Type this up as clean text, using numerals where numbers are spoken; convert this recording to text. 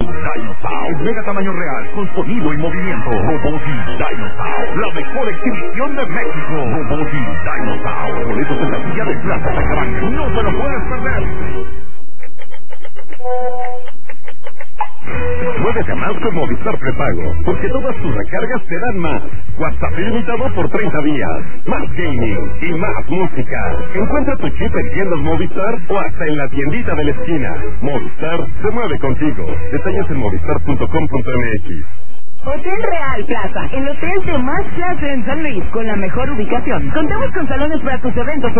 Dinosaur. Mega tamaño real, con sonido y movimiento. Robotic Dinosaur. La mejor exhibición de México. Robotic Dinosaur. Boletos en la silla de Plaza Sacramento. No te lo puedes perder. Muévete más con Movistar Prepago, porque todas tus recargas te dan más. WhatsApp ilimitado por 30 días, más gaming y más música. Encuentra tu chip en tiendas Movistar o hasta en la tiendita de la esquina. Movistar se mueve contigo. Detalles en movistar.com.mx. Hotel Real Plaza, el hotel de más clase en San Luis, con la mejor ubicación. Contamos con salones para tus eventos